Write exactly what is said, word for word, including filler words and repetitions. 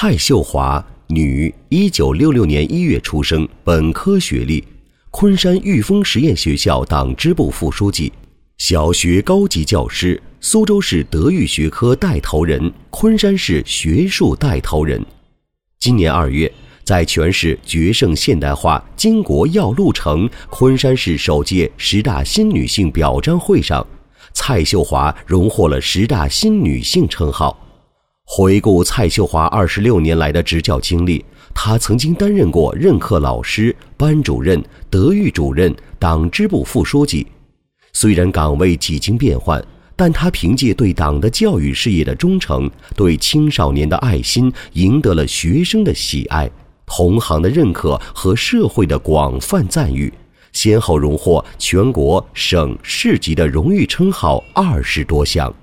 蔡秀华，女，一九六六年一月出生，本科学历，昆山玉峰实验学校党支部副书记，小学高级教师，苏州市德育学科带头人，昆山市学术带头人。今年二月，在全市决胜现代化巾帼要路程昆山市首届十大新女性表彰会上，蔡秀华荣获了十大新女性称号。回顾蔡秀华二十六年来的执教经历，她曾经担任过任课老师、班主任、德育主任、党支部副书记。虽然岗位几经变换，但她凭借对党的教育事业的忠诚，对青少年的爱心，赢得了学生的喜爱、同行的认可和社会的广泛赞誉，先后荣获全国、省、市级的荣誉称号二十多项。